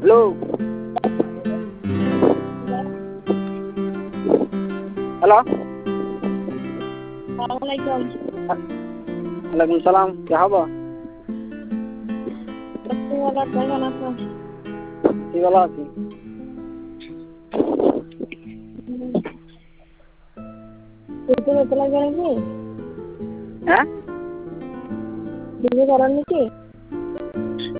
hello hello ওয়ালাইকুম সালাম क्या খবর ভালো আছি itu betul lagi হ্যাঁ ini orang niki